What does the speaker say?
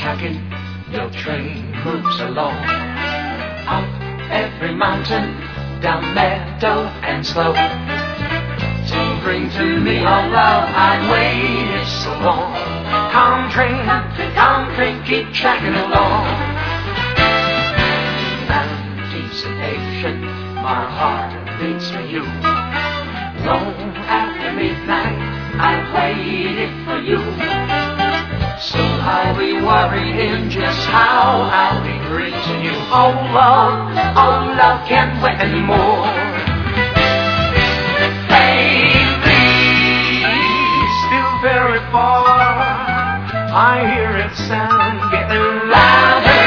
ticking-tacking, your train moves along. Up every mountain, down meadow and slope, to bring to me all love I've waited so long. Come train, keep tracking along. Anticipation, my heart beats for you. Long after midnight, I've waited for you. So I'll be worrying just how I'll be reaching you. Oh love can't wait anymore. Baby, still very far, I hear its sound getting louder.